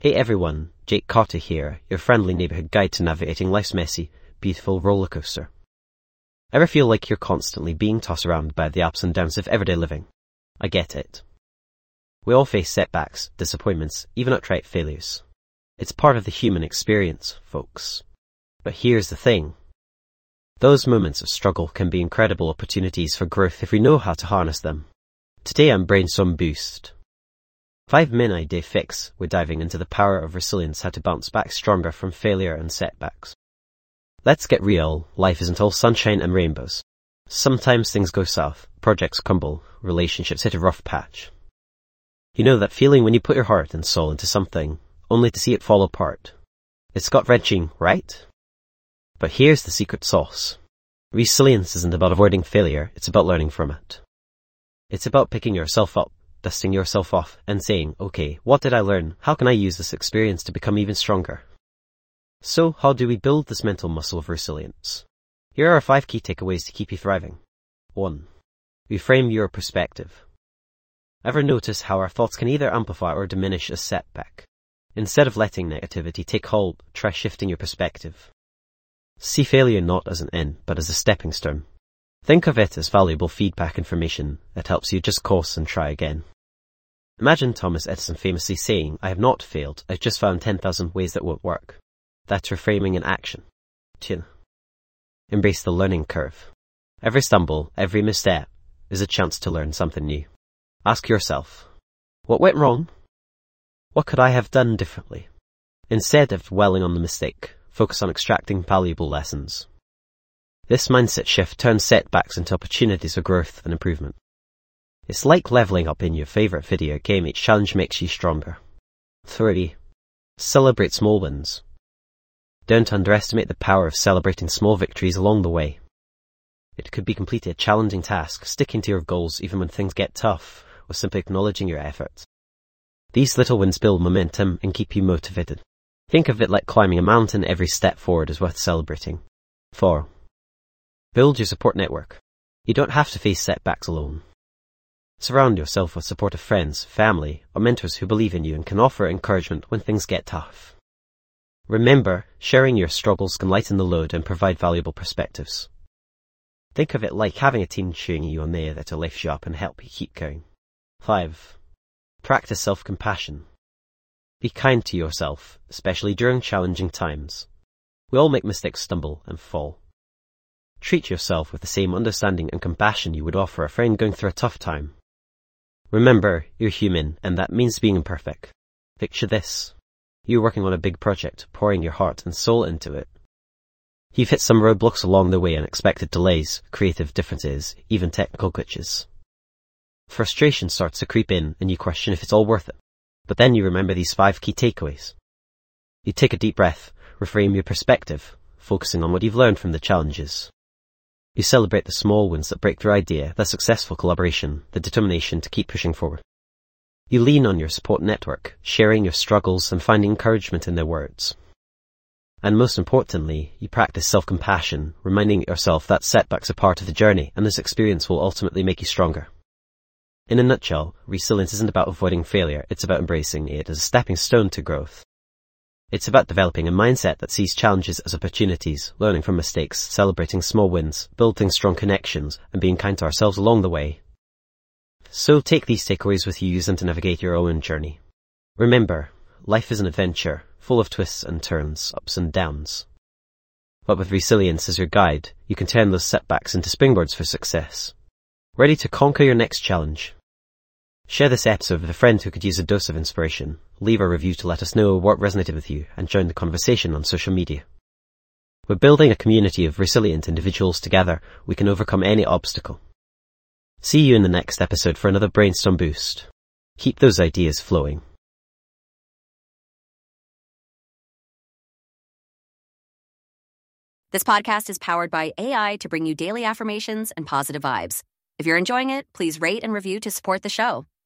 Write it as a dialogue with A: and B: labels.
A: Hey everyone, Jake Carter here, your friendly neighborhood guide to navigating life's messy, beautiful roller coaster. Ever feel like you're constantly being tossed around by the ups and downs of everyday living? I get it. We all face setbacks, disappointments, even outright failures. It's part of the human experience, folks. But here's the thing. Those moments of struggle can be incredible opportunities for growth if we know how to harness them. Today I'm Brainstorm Boost. 5-minute day fix, we're diving into the power of resilience, how to bounce back stronger from failure and setbacks. Let's get real, life isn't all sunshine and rainbows. Sometimes things go south, projects crumble, relationships hit a rough patch. You know that feeling when you put your heart and soul into something, only to see it fall apart. It's gut-wrenching, right? But here's the secret sauce. Resilience isn't about avoiding failure, it's about learning from it. It's about picking yourself up, dusting yourself off, and saying, okay, what did I learn? How can I use this experience to become even stronger? So, how do we build this mental muscle of resilience? Here are 5 key takeaways to keep you thriving. 1. Reframe your perspective. Ever notice how our thoughts can either amplify or diminish a setback? Instead of letting negativity take hold, try shifting your perspective. See failure not as an end, but as a stepping stone. Think of it as valuable feedback information that helps you just course and try again. Imagine Thomas Edison famously saying, I have not failed, I've just found 10,000 ways that won't work. That's reframing in action. 2. Embrace the learning curve. Every stumble, every misstep is a chance to learn something new. Ask yourself, what went wrong? What could I have done differently? Instead of dwelling on the mistake, focus on extracting valuable lessons. This mindset shift turns setbacks into opportunities for growth and improvement. It's like leveling up in your favorite video game. Each challenge makes you stronger. 3. Celebrate small wins. Don't underestimate the power of celebrating small victories along the way. It could be completing a challenging task, sticking to your goals even when things get tough, or simply acknowledging your efforts. These little wins build momentum and keep you motivated. Think of it like climbing a mountain. Every step forward is worth celebrating. 4. Build your support network. You don't have to face setbacks alone. Surround yourself with supportive friends, family, or mentors who believe in you and can offer encouragement when things get tough. Remember, sharing your struggles can lighten the load and provide valuable perspectives. Think of it like having a team cheering you on there that'll lift you up and help you keep going. 5. Practice self-compassion. Be kind to yourself, especially during challenging times. We all make mistakes, stumble, and fall. Treat yourself with the same understanding and compassion you would offer a friend going through a tough time. Remember, you're human, and that means being imperfect. Picture this. You're working on a big project, pouring your heart and soul into it. You've hit some roadblocks along the way, unexpected delays, creative differences, even technical glitches. Frustration starts to creep in, and you question if it's all worth it. But then you remember these 5 key takeaways. You take a deep breath, reframe your perspective, focusing on what you've learned from the challenges. You celebrate the small wins that break through idea, the successful collaboration, the determination to keep pushing forward. You lean on your support network, sharing your struggles and finding encouragement in their words. And most importantly, you practice self-compassion, reminding yourself that setbacks are part of the journey and this experience will ultimately make you stronger. In a nutshell, resilience isn't about avoiding failure, it's about embracing it as a stepping stone to growth. It's about developing a mindset that sees challenges as opportunities, learning from mistakes, celebrating small wins, building strong connections, and being kind to ourselves along the way. So take these takeaways with you, use them to navigate your own journey. Remember, life is an adventure, full of twists and turns, ups and downs. But with resilience as your guide, you can turn those setbacks into springboards for success. Ready to conquer your next challenge? Share this episode with a friend who could use a dose of inspiration. Leave a review to let us know what resonated with you and join the conversation on social media. We're building a community of resilient individuals. Together, we can overcome any obstacle. See you in the next episode for another Brainstorm Boost. Keep those ideas flowing.
B: This podcast is powered by AI to bring you daily affirmations and positive vibes. If you're enjoying it, please rate and review to support the show.